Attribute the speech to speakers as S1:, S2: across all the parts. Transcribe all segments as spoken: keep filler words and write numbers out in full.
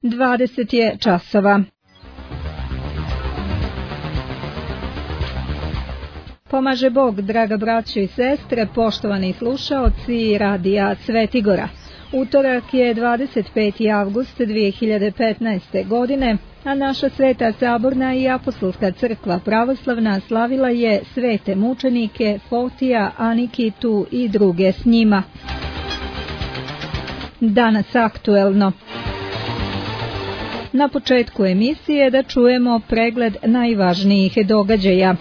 S1: dvadeset je časova. Pomaže Bog, draga braćo i sestre, poštovani slušaoci Radija Svetigora. Utorak je dvadeset peti avgust dvije hiljade petnaeste. godine, a naša Sveta Saborna i Apostolska crkva pravoslavna slavila je svete mučenike Fotija, Anikitu i druge s njima. Danas aktuelno. Na početku emisije da čujemo pregled najvažnijih događaja.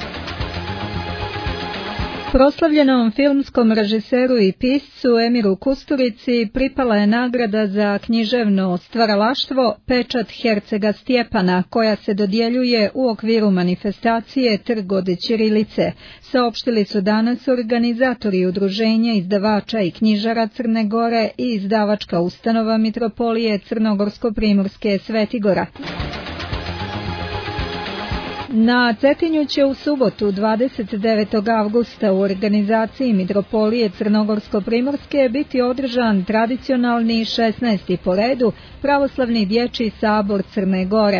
S1: Proslavljenom filmskom režiseru i piscu Emiru Kusturici pripala je nagrada za književno stvaralaštvo Pečat Hercega Stjepana, koja se dodjeljuje u okviru manifestacije Trg od ćirilice. Saopštili su danas organizatori udruženja izdavača i knjižara Crne Gore i izdavačka ustanova Mitropolije Crnogorsko-Primorske Svetigora. Na Cetinju će u subotu dvadeset devetog avgusta u organizaciji Mitropolije Crnogorsko-Primorske biti održan tradicionalni šesnaesti po redu pravoslavni dječji sabor Crne Gore.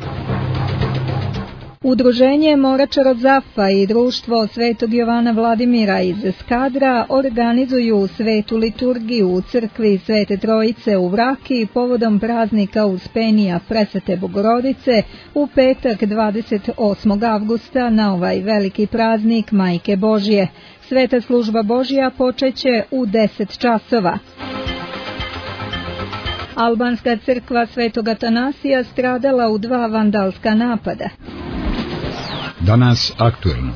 S1: Udruženje Moračar Zafa i društvo Svetog Jovana Vladimira iz Skadra organizuju svetu liturgiju u crkvi Svete Trojice u Vraki povodom praznika Uspenija Presvete Bogorodice u petak dvadeset osmog avgusta na ovaj veliki praznik Majke Božje. Sveta služba Božja počeće u deset časova. Albanska crkva Svetog Atanasija stradala u dva vandalska napada.
S2: Danas aktuelno.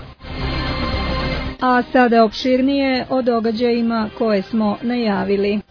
S1: A sada opširnije o događajima koje smo najavili.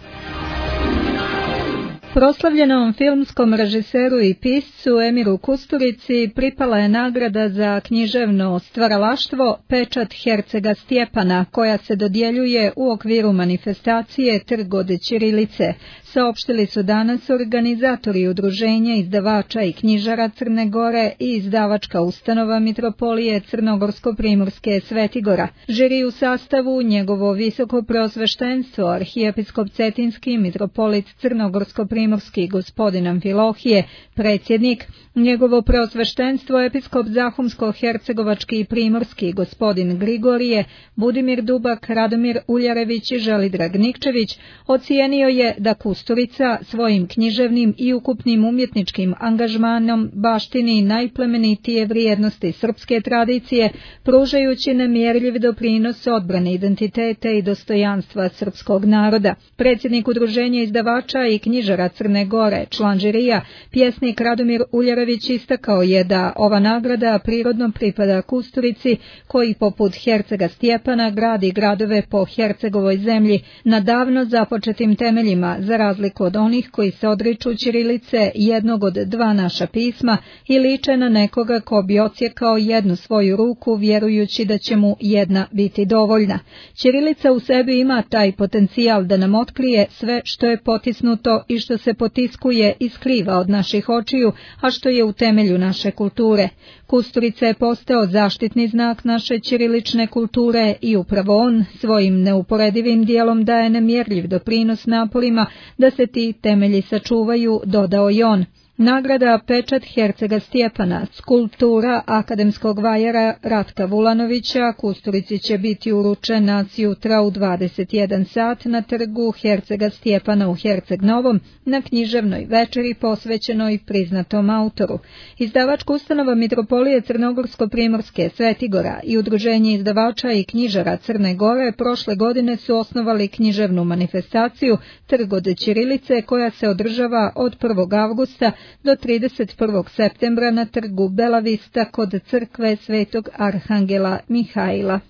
S1: Proslavljenom filmskom režiseru i piscu Emiru Kusturici pripala je nagrada za književno stvaralaštvo Pečat Hercega Stjepana, koja se dodjeljuje u okviru manifestacije Trg od ćirilice. Saopštili su danas organizatori udruženja izdavača i knjižara Crne Gore i izdavačka ustanova Mitropolije Crnogorsko-Primorske Svetigora. Žiri u sastavu njegovo visoko preosveštenstvo arhijepiskop Cetinski mitropolit Crnogorsko-Primorski gospodin Amfilohije, predsjednik, njegovo preosveštenstvo episkop Zahumsko-Hercegovački i Primorski gospodin Grigorije, Budimir Dubak, Radomir Uljarević i Želidrag Nikčević, ocijenio je da Kusturica svojim književnim i ukupnim umjetničkim angažmanom baštini najplemenitije vrijednosti srpske tradicije, pružajući nemjerljiv doprinos odbrane identiteta i dostojanstva srpskog naroda. Predsjednik udruženja izdavača i knjižara Crne Gore, član žirija, pjesnik Radomir Uljarević istakao je da ova nagrada prirodno pripada Kusturici, koji poput Hercega Stjepana gradi gradove po Hercegovoj zemlji na davno započetim temeljima, za razliku od onih koji se odriču ćirilice, jednog od dva naša pisma, i liče na nekoga ko bi odsjekao jednu svoju ruku vjerujući da će mu jedna biti dovoljna. Ćirilica u sebi ima taj potencijal da nam otkrije sve što je potisnuto i što se potiskuje i skriva od naših očiju, a što je u temelju naše kulture. Kusturica je postao zaštitni znak naše ćirilične kulture i upravo on svojim neuporedivim dijelom daje nemjerljiv doprinos naporima da se ti temelji sačuvaju, dodao je on. Nagrada Pečat Hercega Stjepana, skulptura akademskog vajara Ratka Vulanovića, Kusturici će biti uručena sjutra u dvadeset jedan sat na trgu Hercega Stjepana u Herceg Novom na književnoj večeri posvećenoj priznatom autoru. Izdavačka ustanova Mitropolije Crnogorsko-Primorske Svetigora i udruženje izdavača i knjižara Crne Gore prošle godine su osnovali književnu manifestaciju Trg od ćirilice, koja se održava od prvog avgusta do trideset prvog septembra na trgu Bela Vista kod crkve Svetog Arhangela Mihajla.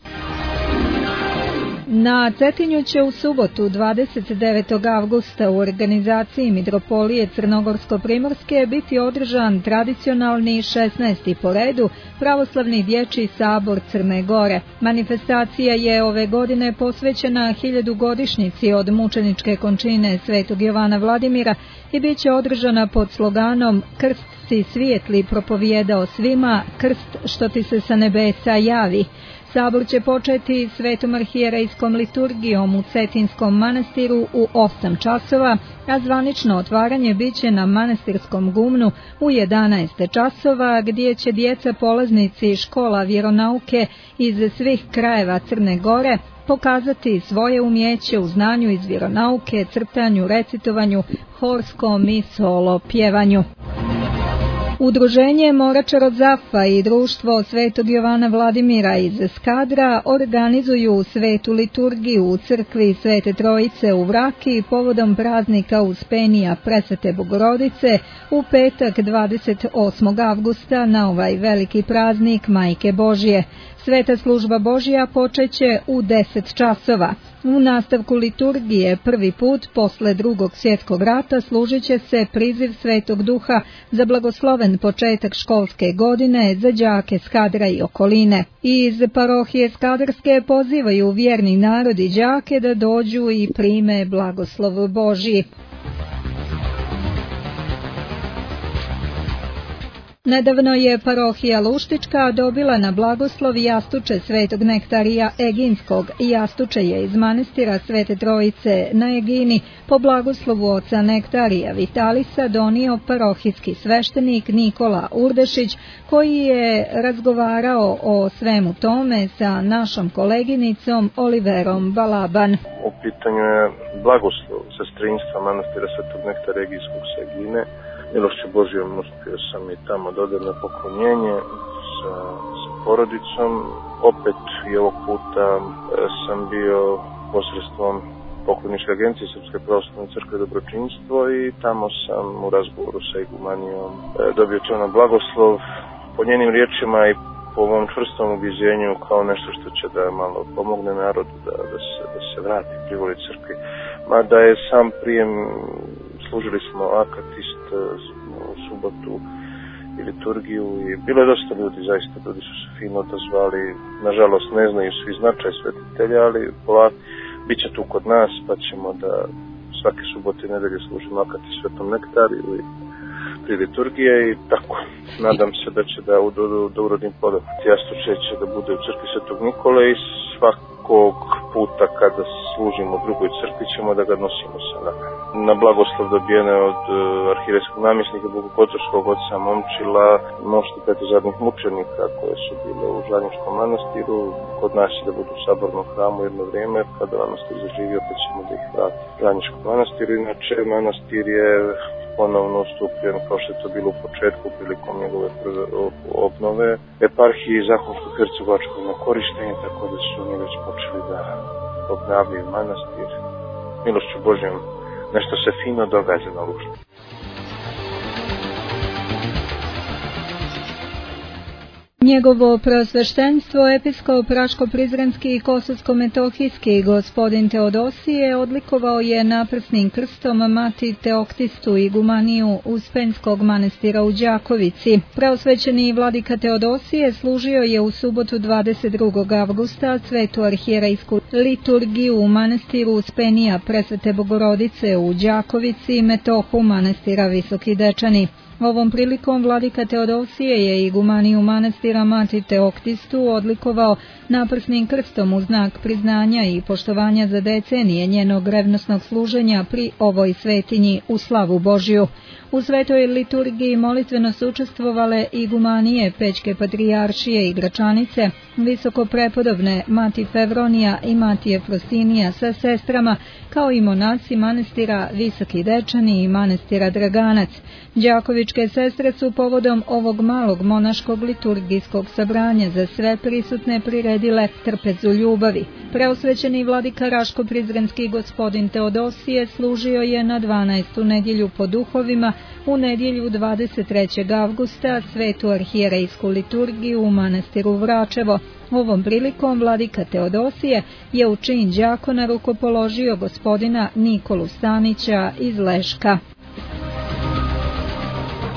S1: Na Cetinju će u subotu dvadeset devetog avgusta u organizaciji Mitropolije Crnogorsko-Primorske biti održan tradicionalni šesnaesti po redu pravoslavni dječji sabor Crne Gore. Manifestacija je ove godine posvećena hiljadugodišnjici od mučeničke končine Svetog Jovana Vladimira i bit će održana pod sloganom Krst si svijetli propovijedao svima, krst što ti se sa nebesa javi. Sabor će početi svetom arhijerejskom liturgijom u Cetinskom manastiru u osam časova, a zvanično otvaranje biće na manastirskom gumnu u jedanaest časova, gdje će djeca polaznici škola vjeronauke iz svih krajeva Crne Gore pokazati svoje umjeće u znanju iz vjeronauke, crtanju, recitovanju, horskom i solo pjevanju. Udruženje Morača Rodzafa i društvo Svetog Jovana Vladimira iz Skadra organizuju svetu liturgiju u crkvi Svete Trojice u Vraki povodom praznika Uspenija Presvete Bogorodice u petak dvadeset osmog avgusta na ovaj veliki praznik Majke Božje. Sveta služba Božja počeće u deset časova. U nastavku liturgije prvi put posle drugog svjetskog rata služit će se priziv Svetog Duha za blagosloven početak školske godine za đake Skadra i okoline. Iz parohije Skadarske pozivaju vjerni narod i đake da dođu i prime blagoslov Božji. Nedavno je parohija Luštička dobila na blagoslov jastuče Svetog Nektarija Eginskog. Jastuče je iz manastira Svete Trojice na Egini po blagoslovu oca Nektarija Vitalisa donio parohijski sveštenik Nikola Urdešić, koji je razgovarao o svemu tome sa našom koleginicom Oliverom Balaban.
S3: U pitanju je blagoslov sestrinstva manastira Svetog Nektarija Eginskog sa Egine. Milošću Božjom uspio sam i tamo dodati na poklonjenje sa, sa porodicom. Opet i ovog puta sam bio posredstvom pokloničke agencije Srpske pravoslavne crkve Dobročinstvo i tamo sam u razgovoru sa igumanijom dobio to na blagoslov. Po njenim riječima i po ovom čvrstom ubjeđenju kao nešto što će da malo pomogne narodu da, da, se, da se vrati privoli crkvi. Mada je sam prijem, služili smo akatist u subotu i liturgiju i bilo je dosta ljudi, zaista ljudi su se fino odazvali, nažalost ne znaju svi značaj svetitelja, ali polako bit će tu kod nas pa ćemo da svake subote i nedelje služimo akatist Svetom Nektariju i pri liturgije i tako. Nadam se da će da, da, da urodim plodom. Jastuče će da bude u crkvi Svetog Nikole i svakog puta kada služimo u drugoj crkvi ćemo da ga nosimo sa nama. Na blagoslov dobijene od uh, arhirejskog namjesnika Bogokotorskog oca Momčila, mnoštvo petozadnih mučenika koje su bile u Žanjiškom manastiru. Kod nas je da budu u sabornom hramu jedno vrijeme, kada manastir zaživi opet ćemo da ih vrati u Žanjiškom manastiru. Inače, manastir je ponovno ustupljen, kao što je to bilo u početku prilikom njegove prve obnove eparhiji Zahumsko-Hercegovačkog na korištenje, tako da su oni već počeli da obnavljaju manastir. Milošću Božjom nešto se fino događa na Luštu.
S1: Njegovo preosveštenstvo episkop Raško-Prizrenski i Kosovsko-Metohijski gospodin Teodosije odlikovao je naprsnim krstom mati Teoktistu igumaniju Uspenskog manastira u Đakovici. Preosvećeni vladika Teodosije služio je u subotu dvadeset drugog avgusta svetu arhijerejsku liturgiju u manastiru Uspenija Presvete Bogorodice u Đakovici, metohu manastira Visoki Dečani. Ovom prilikom vladika Teodosije je igumaniju manastira mati Teoktistu odlikovao naprsnim krstom u znak priznanja i poštovanja za decenije njenog revnosnog služenja pri ovoj svetinji u slavu Božju. U svetoj liturgiji molitveno su učestvovale igumanije Pećke patrijaršije i Gračanice, visoko prepodobne mati Fevronija i mati Efrosinija sa sestrama, kao i monasi manastira Visoki Dečani i manastira Draganac. Đakovičke sestre su povodom ovog malog monaškog liturgijskog sabranja za sve prisutne priredile trpezu ljubavi. Preosvećeni vladika Raško-Prizrenski gospodin Teodosije služio je na dvanaestu nedjelju po duhovima u nedjelju dvadeset trećeg avgusta svetu arhijerejsku liturgiju u manastiru Vračevo. Ovom prilikom vladika Teodosije je u čin đakona rukopoložio gospodina Nikolu Stanića iz Leška.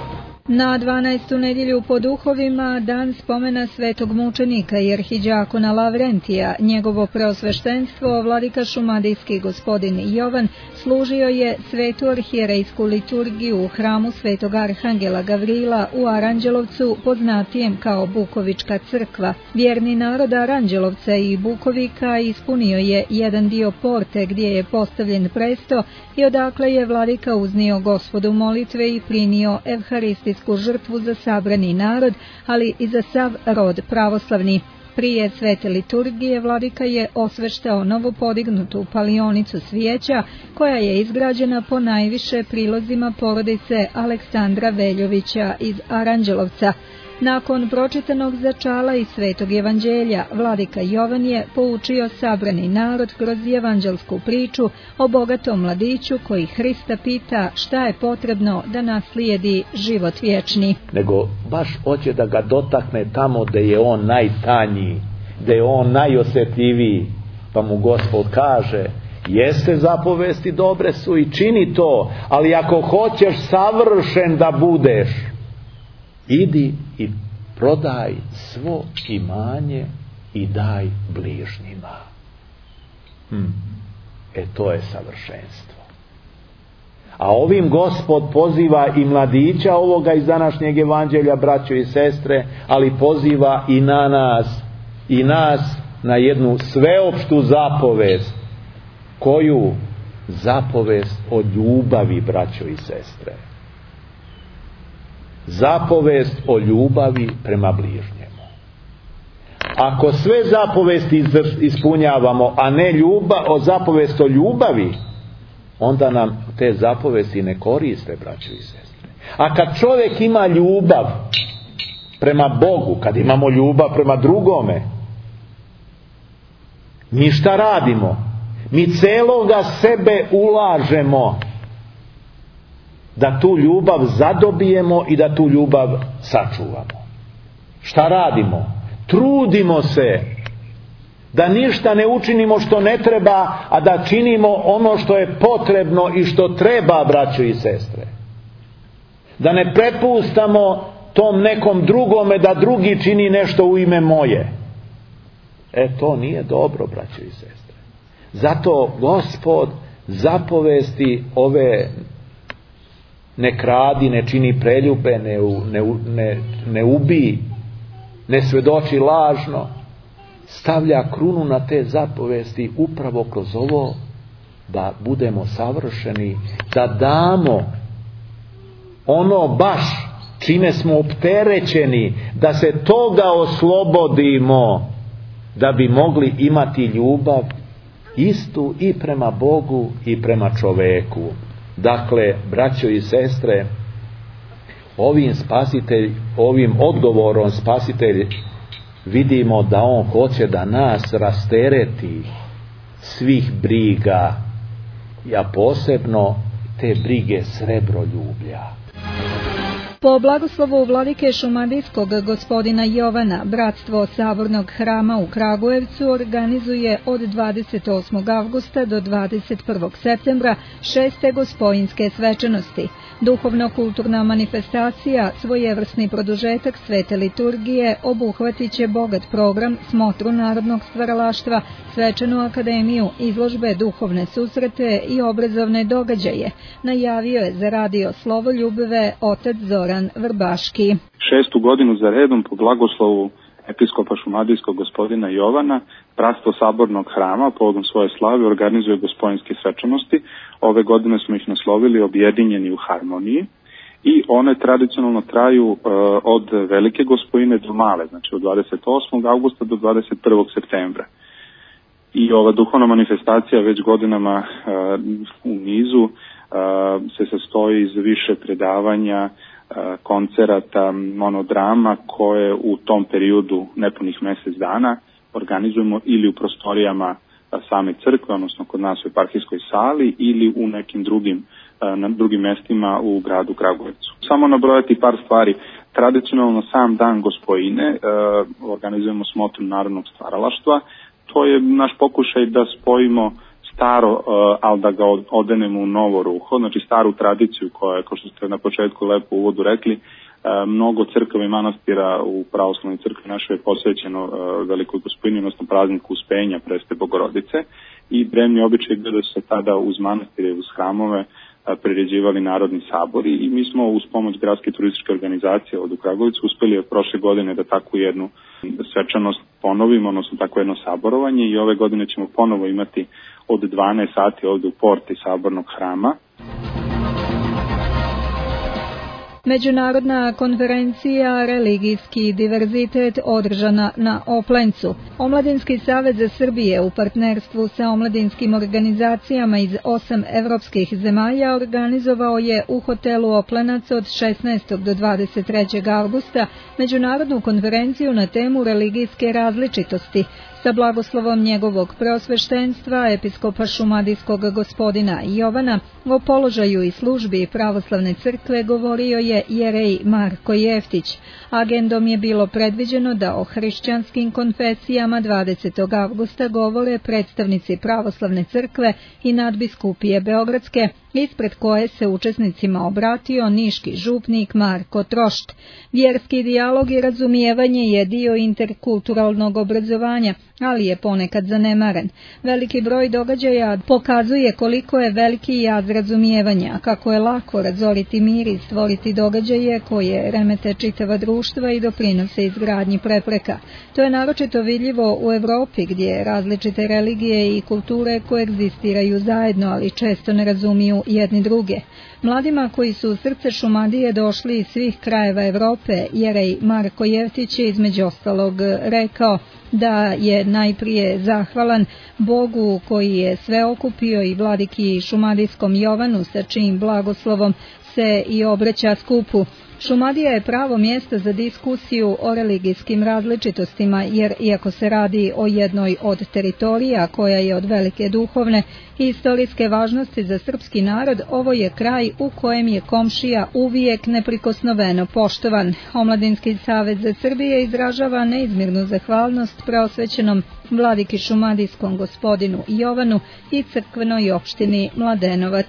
S1: Na dvanaestu nedjelju po duhovima, dan spomena svetog mučenika i arhidžakona Lavrentija, njegovo preosveštenstvo, vladika šumadijski gospodin Jovan, služio je svetu arhijerejsku liturgiju u hramu svetog arhangela Gavrila u Aranđelovcu, poznatijem kao Bukovička crkva. Vjerni narod Aranđelovca i Bukovika ispunio je jedan dio porte gdje je postavljen presto i odakle je vladika uznio Gospodu molitve i primio evharistijsku žrtvu za sabrani narod, ali i za sav rod pravoslavni. Prije svete liturgije vladika je osveštao novopodignutu palionicu svijeća koja je izgrađena po najviše prilozima porodice Aleksandra Veljovića iz Aranđelovca. Nakon pročitanog začala i svetog evanđelja, vladika Jovan je poučio sabrani narod kroz evanđelsku priču o bogatom mladiću koji Hrista pita šta je potrebno da naslijedi život vječni.
S4: Nego baš hoće da ga dotakne tamo gde je on najtanji, gde je on najosjetljiviji, pa mu Gospod kaže: jeste, zapovesti dobre su i čini to, ali ako hoćeš savršen da budeš, idi i prodaj svo imanje i daj bližnjima. Hmm. E to je savršenstvo. A ovim Gospod poziva i mladića ovoga iz današnjeg evanđelja, braćo i sestre, ali poziva i na nas, i nas na jednu sveopštu zapovest. Koju? Zapovest o ljubavi, braćo i sestre. Zapovest o ljubavi prema bližnjemu. Ako sve zapovesti ispunjavamo, a ne ljubav, o zapovest o ljubavi, onda nam te zapovesti ne koriste, braćo i sestre. A kad čovjek ima ljubav prema Bogu, kad imamo ljubav prema drugome, mi šta radimo? Mi celoga sebe ulažemo da tu ljubav zadobijemo i da tu ljubav sačuvamo. Šta radimo? Trudimo se da ništa ne učinimo što ne treba, a da činimo ono što je potrebno i što treba, braćo i sestre. Da ne prepustamo tom nekom drugome da drugi čini nešto u ime moje. E to nije dobro, braćo i sestre. Zato Gospod zapovesti ove: ne kradi, ne čini preljube, ne, ne, ne, ne ubi, ne svedoči lažno, stavlja krunu na te zapovesti upravo kroz ovo, da budemo savršeni, da damo ono baš čime smo opterećeni, da se toga oslobodimo, da bi mogli imati ljubav istu i prema Bogu i prema čoveku. Dakle, braćo i sestre, ovim spasitelj, ovim odgovorom spasitelj vidimo da on hoće da nas rastereti svih briga, a posebno te brige srebroljublja.
S1: Po blagoslovu vladike šumadijskog gospodina Jovana, Bratstvo Sabornog hrama u Kragujevcu organizuje od dvadeset osmog avgusta do dvadeset prvog septembra šeste gospojinske svečanosti. Duhovno-kulturna manifestacija, svojevrsni produžetak svete liturgije, obuhvatit će bogat program, smotru narodnog stvaralaštva, svečanu akademiju, izložbe, duhovne susrete i obrazovne događaje, najavio je za radio Slovoljubive otac Zoran Vrbaški.
S5: Šestu godinu za redom po blagoslovu episkopa šumadijskog gospodina Jovana, Bratstvo Sabornog hrama povodom svoje slave organizuje gospojinske svečanosti. Ove godine smo ih naslovili Objedinjeni u harmoniji i one tradicionalno traju uh, od velike gospojine do male, znači od dvadeset osmog avgusta do dvadeset prvog septembra. I ova duhovna manifestacija već godinama uh, u nizu uh, se sastoji iz više predavanja, koncerata, monodrama koje u tom periodu nepunih mjesec dana organizujemo ili u prostorijama same crkve, odnosno kod nas u eparhijskoj sali, ili u nekim drugim, na drugim mjestima u gradu Kragujevcu. Samo nabrojati par stvari. Tradicionalno sam dan gospojine organizujemo smotru narodnog stvaralaštva. To je naš pokušaj da spojimo staro, ali da ga odenemo u novo ruho, znači staru tradiciju koja je, kao što ste na početku lepo u uvodu rekli, Mnogo crkava i manastira u pravoslavnoj crkvi našoj je posvećeno Velikoj Gospodini, odnosno prazniku Uspenja Presvete Bogorodice, i drevni običaj bio da su se tada uz manastire, uz hramove priređivali narodni sabori, i mi smo uz pomoć gradske turističke organizacije od u Kragujevcu uspeli prošle godine da takvu jednu svečanost ponovimo, odnosno takvo jedno saborovanje, i ove godine ćemo ponovo imati od dvanaest sati ovde u porti sabornog hrama.
S1: Međunarodna konferencija Religijski diverzitet održana na Oplencu. Omladinski savez Srbije u partnerstvu sa omladinskim organizacijama iz osam evropskih zemalja organizovao je u hotelu Oplenac od šesnaestog do dvadeset trećeg avgusta međunarodnu konferenciju na temu religijske različitosti sa blagoslovom njegovog preosveštenstva episkopa šumadijskog gospodina Jovana. O položaju i službi pravoslavne crkve govorio je jerej Marko Jeftić. Agendom je bilo predviđeno da o hrišćanskim konfesijama dvadesetog avgusta govore predstavnici pravoslavne crkve i nadbiskupije Beogradske, ispred koje se učesnicima obratio niški župnik Marko Trošt. Vjerski dijalog i razumijevanje je dio interkulturalnog obrazovanja, ali je ponekad zanemaren. Veliki broj događaja pokazuje koliko je veliki jaz razumijevanja, kako je lako razoriti mir i stvoriti događaje koje remete čitava društva i doprinose izgradnji prepreka. To je naročito vidljivo u Evropi, gdje različite religije i kulture koegzistiraju zajedno, ali često ne razumiju jedni druge. Mladima koji su u srce Šumadije došli iz svih krajeva Evrope, jerej Marko Jeftić je između ostalog rekao da je najprije zahvalan Bogu koji je sve okupio i vladiki Šumadijskom Jovanu, sa čijim blagoslovom se i obraća skupu. Šumadija je pravo mjesto za diskusiju o religijskim različitostima, jer iako se radi o jednoj od teritorija koja je od velike duhovne i istorijske važnosti za srpski narod, ovo je kraj u kojem je komšija uvijek neprikosnoveno poštovan. Omladinski savez za Srbije izražava neizmjernu zahvalnost preosvećenom vladiki Šumadijskom gospodinu Jovanu i crkvenoj opštini Mladenovac.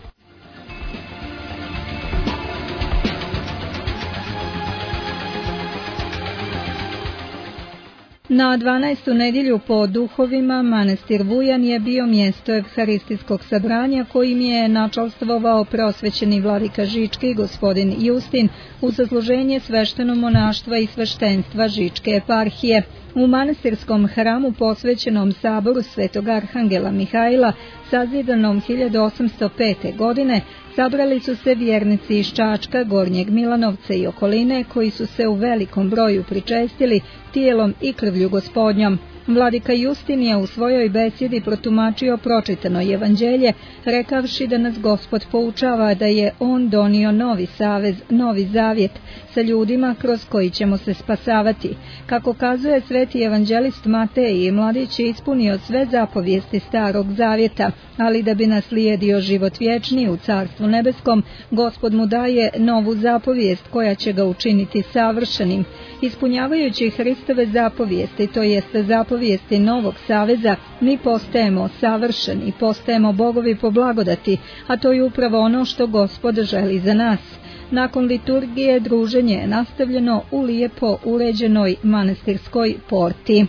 S1: Na dvanaestu nedjelju po duhovima manastir Vujan je bio mjesto evharistijskog sabranja kojim je načalstvovao preosvećeni vladika Žički gospodin Justin u zasluženje sveštenog monaštva i sveštenstva Žičke eparhije. U manastirskom hramu posvećenom saboru Svetog Arhangela Mihajla, sazidanom hiljadu osamsto pete. godine, sabrali su se vjernici iz Čačka, Gornjeg Milanovca i okoline, koji su se u velikom broju pričestili tijelom i krvlju Gospodnjom. Vladika Justin je u svojoj besjedi protumačio pročitano evanđelje, rekavši da nas Gospod poučava da je on donio novi savez, novi zavjet sa ljudima kroz koji ćemo se spasavati. Kako kazuje sveti evanđelist Matej, mladić je ispunio sve zapovijesti starog zavjeta, ali da bi naslijedio život vječni u Carstvu nebeskom, Gospod mu daje novu zapovijest koja će ga učiniti savršenim. Ispunjavajući Hristove zapovijesti, to jeste zapovijesti novog saveza, mi postajemo savršeni, postajemo bogovi po blagodati, a to je upravo ono što Gospod želi za nas. Nakon liturgije druženje je nastavljeno u lijepo uređenoj manastirskoj porti.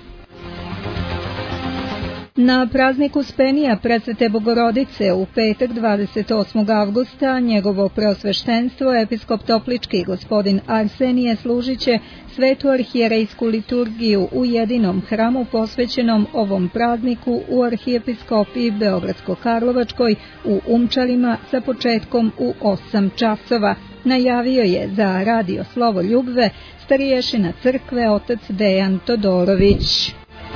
S1: Na prazniku Uspenija Presvete Bogorodice u petak dvadeset osmog avgusta njegovo preosveštenstvo episkop Toplički gospodin Arsenije služit će svetu arhijerejsku liturgiju u jedinom hramu posvećenom ovom prazniku u arhijepiskopiji Beogradsko-Karlovačkoj u Umčarima sa početkom u osam časova. Najavio je za radio Slovo Ljubve stariješina crkve otac Dejan Todorović.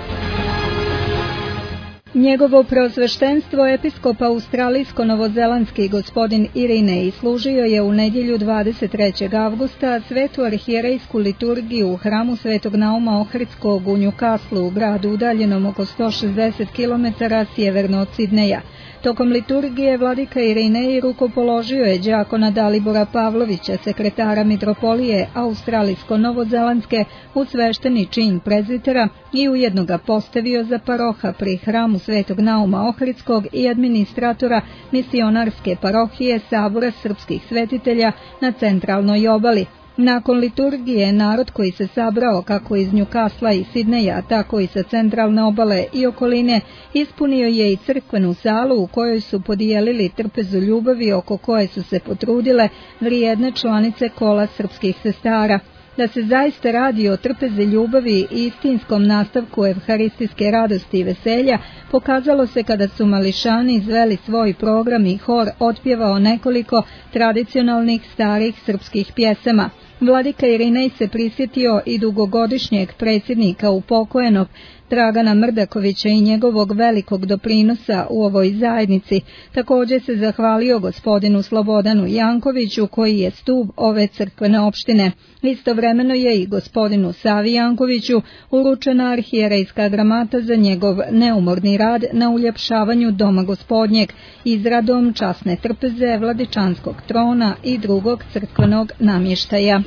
S1: Njegovo preosveštenstvo episkopa australijsko-novozelandski gospodin Irinej služio je u nedjelju dvadeset trećeg avgusta svetu arhijerejsku liturgiju u hramu Svetog Nauma Ohridskog u Newcastlu, u gradu udaljenom oko sto šezdeset kilometara sjeverno od Sidneja. Tokom liturgije vladika Irinej rukopoložio je đakona Dalibora Pavlovića, sekretara mitropolije australijsko-novozelandske, u svešteni čin prezbitera i ujedno ga postavio za paroha pri hramu Svetog Nauma Ohridskog i administratora misionarske parohije Sabora srpskih svetitelja na centralnoj obali. Nakon liturgije, narod koji se sabrao kako iz Newcasla i Sidneja, tako i sa centralne obale i okoline, ispunio je i crkvenu salu u kojoj su podijelili trpezu ljubavi oko koje su se potrudile vrijedne članice kola srpskih sestara. Da se zaista radi o trpezi ljubavi i istinskom nastavku evharistijske radosti i veselja, pokazalo se kada su mališani izveli svoj program i hor otpjevao nekoliko tradicionalnih starih srpskih pjesama. Vladika Irinej se prisjetio i dugogodišnjeg predsjednika upokojenog Dragana Mrdakovića i njegovog velikog doprinosa u ovoj zajednici. Također se zahvalio gospodinu Slobodanu Jankoviću koji je stub ove crkvene opštine. Istovremeno je i gospodinu Savi Jankoviću uručena arhijerejska gramata za njegov neumorni rad na uljepšavanju doma gospodnjeg, izradom časne trpeze Vladičanskog trona i drugog crkvenog namještaja.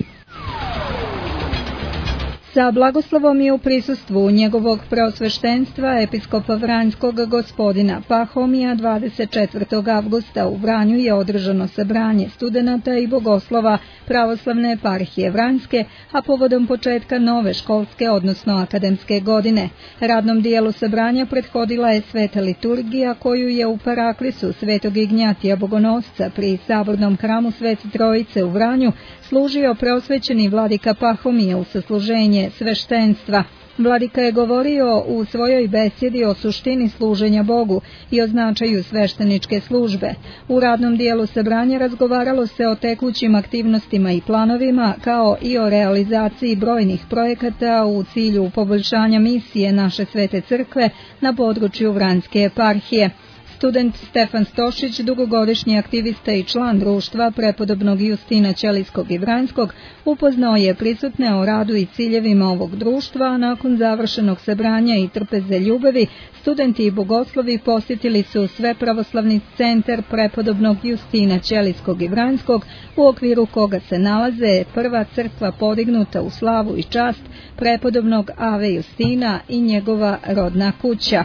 S1: Sa blagoslovom je u prisustvu njegovog preosveštenstva episkopa Vranjskog gospodina Pahomija dvadeset četvrtog avgusta u Vranju je održano sabranje studenata i bogoslova pravoslavne eparhije Vranjske, a povodom početka nove školske, odnosno akademske godine. Radnom dijelu sabranja prethodila je sveta liturgija koju je u paraklisu svetog Ignjatija Bogonosca pri sabornom hramu Svete Trojice u Vranju služio preosvećeni vladika Pahomije u sasluženje sveštenstva. Vladika je govorio u svojoj besjedi o suštini služenja Bogu i o značaju svešteničke službe. U radnom dijelu sabranja razgovaralo se o tekućim aktivnostima i planovima, kao i o realizaciji brojnih projekata u cilju poboljšanja misije naše Svete Crkve na području Vranjske eparhije. Student Stefan Stošić, dugogodišnji aktivista i član društva prepodobnog Justina Ćelijskog i Vranjskog, upoznao je prisutne o radu i ciljevima ovog društva, a nakon završenog sabranja i trpeze ljubavi, studenti i bogoslovi posjetili su Svepravoslavni centar prepodobnog Justina Ćelijskog i Vranjskog, u okviru koga se nalaze prva crkva podignuta u slavu i čast prepodobnog Ave Justina i njegova rodna kuća.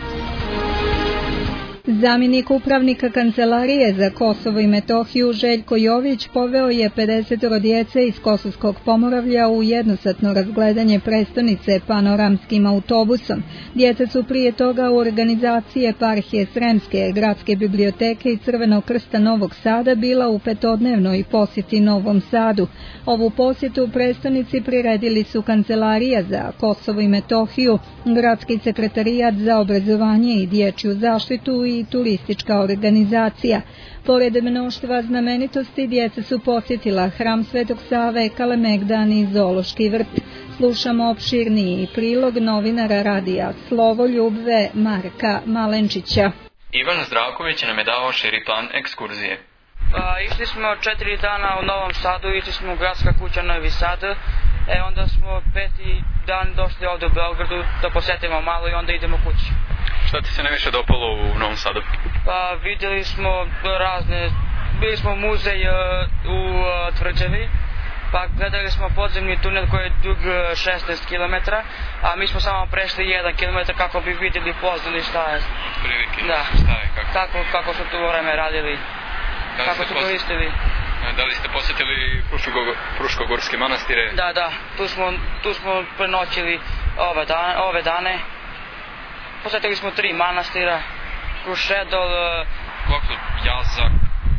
S1: Zamjenik upravnika Kancelarije za Kosovo i Metohiju Željko Jović poveo je pedeset djece iz Kosovskog Pomoravlja u jednosatno razgledanje prestonice panoramskim autobusom. Djeca su prije toga u organizaciji eparhije Sremske, Gradske biblioteke i Crvenog krsta Novog Sada bila u petodnevnoj posjeti Novom Sadu. Ovu posjetu prestonici priredili su Kancelarija za Kosovo i Metohiju, Gradski sekretarijat za obrazovanje i dječju zaštitu i turistička organizacija. Pored mnoštva znamenitosti, djeca su posjetila hram Svetog Save, Kalemegdan i zoološki vrt. Slušamo opširniji prilog novinara radija Slovoljubve Marka Malenčića.
S6: Ivan Zdravković nam je dao širi plan ekskurzije.
S7: Pa, išli smo četiri dana u Novom Sadu, išli smo u Gradska kuća Novi Sad, e onda smo peti dan došli ovdje u Beogradu da posjetimo malo i onda idemo kući.
S6: Šta ti se najviše dopalo u Novom Sadu?
S7: Pa vidjeli smo razne, bili smo u muzej u Tvrđavi, pa gledali smo podzemni tunel koji je dug šesnaest kilometara, a mi smo samo prešli jedan kilometar kako bi vidjeli, poznali šta je.
S6: Prilike,
S7: da.
S6: Šta je, kako?
S7: Kako, kako su tu vreme radili,
S6: da
S7: kako su koristili.
S6: Da li ste posjetili Fruškogorske manastire?
S7: Da, da, tu smo, tu smo prenoćili ove dane, ove dane. Posjetili smo tri manastira, Krušedol,
S6: Kokl, Jazak,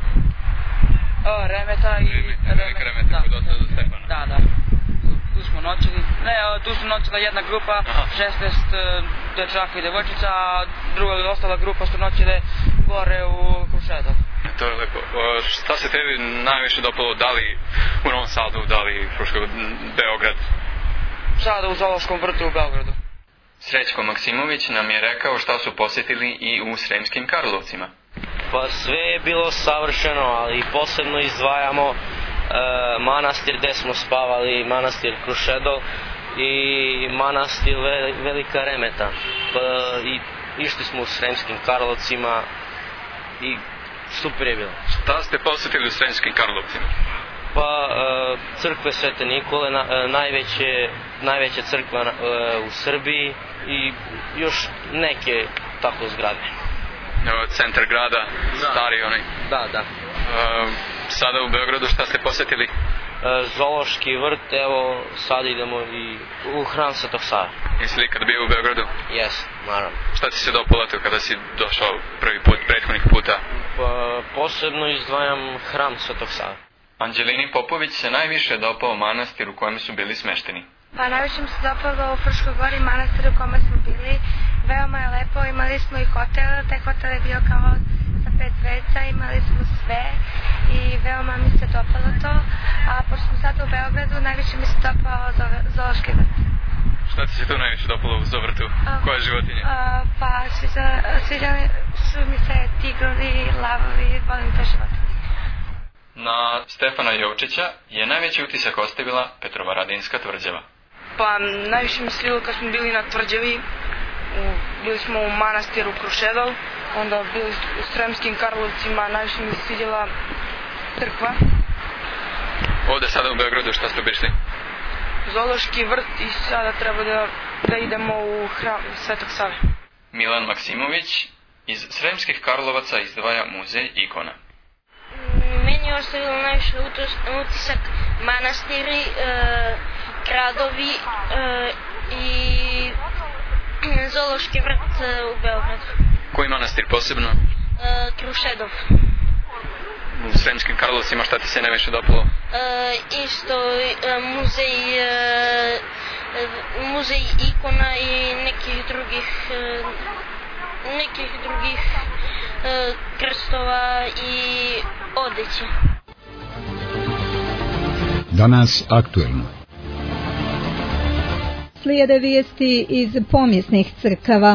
S7: Remeta i
S6: Velika Remeta kod otaca Stefana.
S7: Da, da, tu, tu smo noćili. Ne, tu su noćila jedna grupa, Aha. šesnaest dečaka i devojčica, a druga i ostala grupa su noćile gore u Krušedol.
S6: To je lepo. Šta se tebi najviše dopalo, da li u Novom Sadu, da li Fruškog, Beograd?
S7: Sada u zoološkom vrtu u Beogradu.
S6: Srećko Maksimović nam je rekao šta su posjetili i u Sremskim Karlovcima.
S8: Pa sve je bilo savršeno, ali posebno izdvajamo e, manastir gdje smo spavali, manastir Krušedol i manastir Velika Remeta. Pa, i išli smo u Sremskim Karlovcima i super je bilo.
S6: Šta ste posjetili u Sremskim Karlovcima?
S8: Pa crkve Svete Nikole, najveće, najveća crkva u Srbiji i još neke tako zgrade.
S6: Centar grada,
S8: da.
S6: Stari onaj.
S8: Da, da.
S6: Sada u Beogradu šta ste posjetili?
S8: Zoološki vrt, evo sad idemo i u hram Svetog Save.
S6: Jesi li kad bio u Beogradu?
S8: Jes, naravno.
S6: Šta ti se dopalo tu kada si došao prvi put, prethodnih puta?
S8: Pa, posebno izdvajam hram Svetog Save.
S6: Anđelini Popović se najviše dopao manastir u kojem su bili smešteni.
S9: Pa najviše mi se dopalo u Fruškoj gori manastir u kome smo bili. Veoma je lepo, imali smo i hotel, taj hotel je bio kao sa pet zvezda, imali smo sve i veoma mi se dopalo to. A pošto smo sad u Beogradu, najviše mi se dopao zoološki vrt.
S6: Šta ti se tu najviše dopalo u zovrtu? Koje životinje?
S9: A, pa sviđa, sviđali su mi se tigrovi, lavovi, volim te životinje.
S6: Na Stefana Jovčića je najveći utisak ostavila Petrovaradinska tvrđava.
S7: Pa najviše mi se svidjelo kad smo bili na tvrđavi, u, bili smo u manastiru Krušedol, onda bili u Sremskim Karlovcima, najviše mi se svidjela crkva.
S6: Ovde sada u Beogradu šta ste obišli?
S7: Zoološki vrt i sada treba da, da idemo u hram Svetog Save.
S6: Milan Maksimović iz Sremskih Karlovaca izdvaja muzej ikona.
S10: Meni je ostavilo najviše utisak manastiri, e, gradovi e, i zoološki vrt e, u Beogradu.
S6: Koji manastir posebno?
S10: E, Krušedov.
S6: U Sremskim Karlovcima šta ti se najviše dopalo?
S10: E, isto e, muzej, e, muzej ikona i nekih drugih e, nekih drugih e, krstova i odeće.
S2: Danas aktuelno.
S1: Slijede vijesti iz pomjesnih crkava.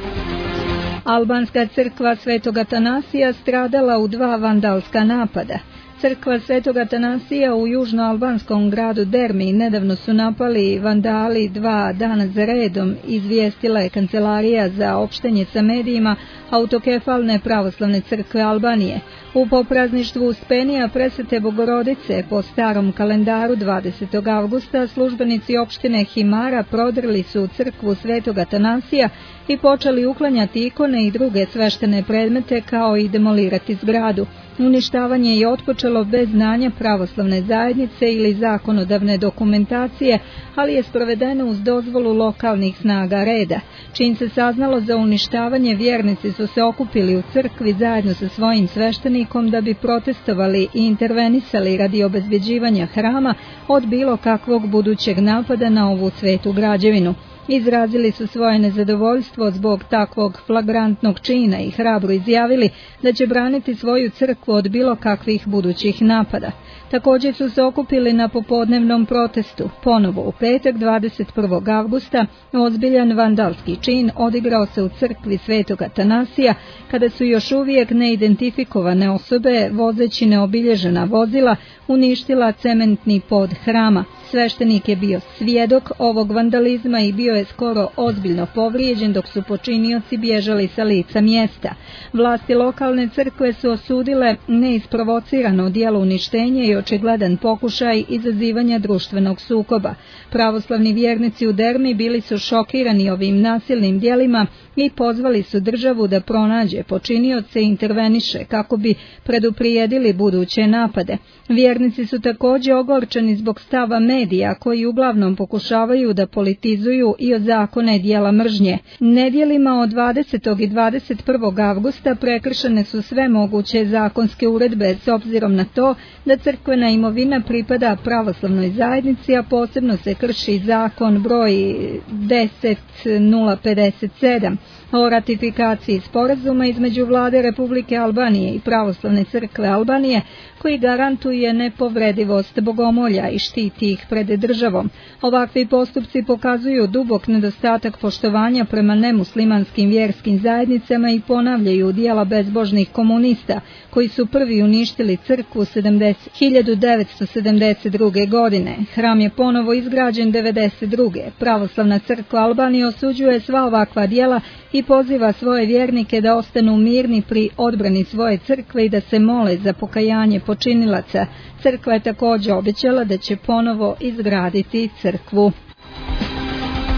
S1: Albanska crkva Svetog Atanasija stradala u dva vandalska napada. Crkva Svetog Atanasija u južnoalbanskom gradu Dermi nedavno su napali vandali dva dana za redom, izvijestila je Kancelarija za opštenje sa medijima Autokefalne pravoslavne crkve Albanije. U poprazništvu Uspenija Presvete Bogorodice po starom kalendaru dvadesetog avgusta službenici opštine Himara prodrli su u crkvu Svetog Atanasija i počeli uklanjati ikone i druge sveštene predmete kao i demolirati zgradu. Uništavanje je otpočelo bez znanja pravoslavne zajednice ili zakonodavne dokumentacije, ali je sprovedeno uz dozvolu lokalnih snaga reda. Čim se saznalo za uništavanje, vjernici su se okupili u crkvi zajedno sa svojim sveštenikom da bi protestovali i intervenisali radi obezbeđivanja hrama od bilo kakvog budućeg napada na ovu svetu građevinu. Izrazili su svoje nezadovoljstvo zbog takvog flagrantnog čina i hrabro izjavili da će braniti svoju crkvu od bilo kakvih budućih napada. Također su se okupili na popodnevnom protestu. Ponovo u petak dvadeset prvog avgusta ozbiljan vandalski čin odigrao se u crkvi Svetog Atanasija kada su još uvijek neidentifikovane osobe vozeći neobilježena vozila uništila cementni pod hrama. Sveštenik je bio svjedok ovog vandalizma i bio je skoro ozbiljno povrijeđen dok su počinioci bježali sa lica mjesta. Vlasti lokalne crkve su osudile neisprovocirano djelo uništenja i očigledan pokušaj izazivanja društvenog sukoba. Pravoslavni vjernici u Dermi bili su šokirani ovim nasilnim djelima i pozvali su državu da pronađe počinioce i interveniše kako bi preduprijedili buduće napade. Vjernici su također ogorčeni zbog stava medija koji uglavnom pokušavaju da politizuju i ozakone djela mržnje. Nedjelima od dvadesetog i dvadeset prvog avgusta prekršene su sve moguće zakonske uredbe s obzirom na to da crkvena imovina pripada pravoslavnoj zajednici, a posebno se krši zakon broj deset nula pedeset sedam o ratifikaciji sporazuma između vlade Republike Albanije i Pravoslavne crkve Albanije koji garantuje nepovredivost bogomolja i štiti ih pred državom. Ovakvi postupci pokazuju dubok nedostatak poštovanja prema nemuslimanskim vjerskim zajednicama i ponavljaju djela bezbožnih komunista koji su prvi uništili crkvu hiljadu devetsto sedamdeset druge. godine. Hram je ponovo izgrađen devedeset druge. Pravoslavna crkva Albanije osuđuje sva ovakva djela i poziva svoje vjernike da ostanu mirni pri odbrani svoje crkve i da se mole za pokajanje počinilaca. Crkva je također obećala da će ponovo izgraditi crkvu.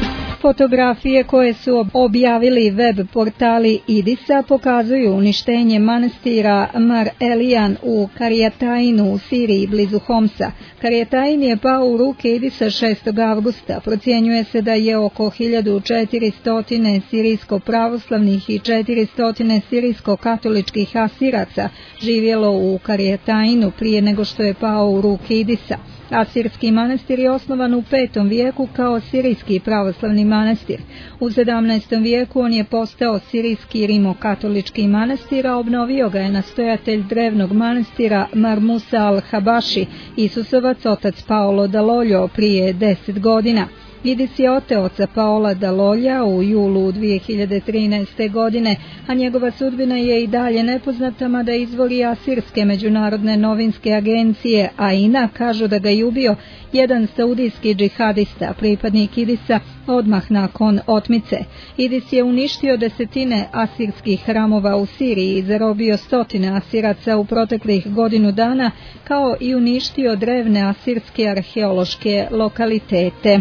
S1: Fotografije koje su objavili web portali Idisa pokazuju uništenje manastira Mar Elijan u Karijatainu u Siriji blizu Homsa. Karijatain je pao u ruke Idisa šestog avgusta. Procjenjuje se da je oko hiljadu četiristo sirijsko-pravoslavnih i četiristo sirijsko-katoličkih asiraca živjelo u Karijatainu prije nego što je pao u ruke Idisa. Asirski manastir je osnovan u petom vijeku kao sirijski pravoslavni manastir. U sedamnaestom vijeku on je postao sirijski rimokatolički manastir, a obnovio ga je nastojatelj drevnog manastira Mar Musa al-Habaši, Isusovac otac Paolo Dall'Oglio, prije deset godina. Idis je oteo oca Paola Dall'Oglia u julu dvije hiljade trinaeste. godine, a njegova sudbina je i dalje nepoznata, mada izvori asirske međunarodne novinske agencije A I N A kažu da ga je ubio jedan saudijski džihadista, pripadnik Idisa, odmah nakon otmice. Idis je uništio desetine asirskih hramova u Siriji i zarobio stotine asiraca u proteklih godinu dana, kao i uništio drevne asirske arheološke lokalitete.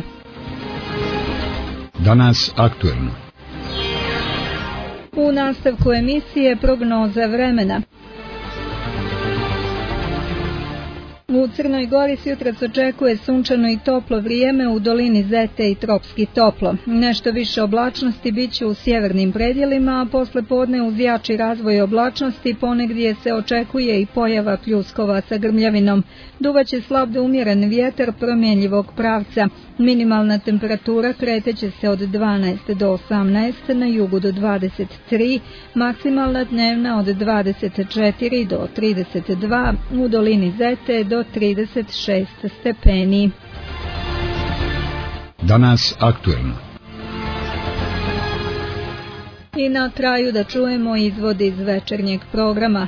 S2: Danas aktuelno.
S1: U nastavku emisije prognoza vremena. U Crnoj Gori jutros očekuje sunčano i toplo vrijeme, u dolini Zete i tropski toplo. Nešto više oblačnosti biće u sjevernim predjelima, a posle podne uz jači razvoj oblačnosti ponegdje se očekuje i pojava pljuskova sa grmljavinom. Duvaće slab do umjeren vjetar promjenjivog pravca. Minimalna temperatura kreteće se od dvanaest do osamnaest, na jugu do dvadeset tri, maksimalna dnevna od dvadeset četiri do trideset dva, u dolini Zete do trideset šest stepeni.
S2: Danas aktuelno.
S1: I na kraju da čujemo izvod iz večernjeg programa.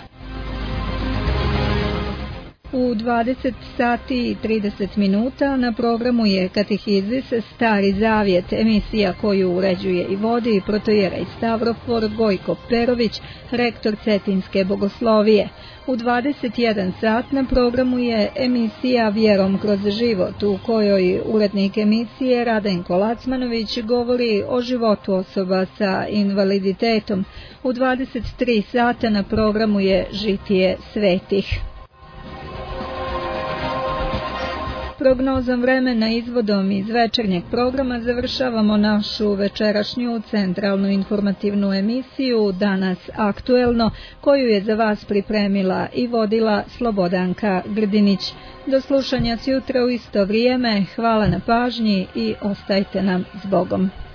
S1: U dvadeset sati i trideset minuta na programu je Katehizis Stari Zavjet, emisija koju uređuje i vodi protojerej Stavrofor Gojko Perović, rektor Cetinske bogoslovije. U dvadeset jedan sat na programu je emisija Vjerom kroz život, u kojoj urednik emisije Radenko Lacmanović govori o životu osoba sa invaliditetom. U dvadeset tri sata na programu je Žitije svetih. Prognozom vremena izvodom iz večernjeg programa završavamo našu večerašnju centralnu informativnu emisiju Danas aktuelno, koju je za vas pripremila i vodila Slobodanka Grdinić. Do slušanja sjutra u isto vrijeme, hvala na pažnji i ostajte nam s Bogom.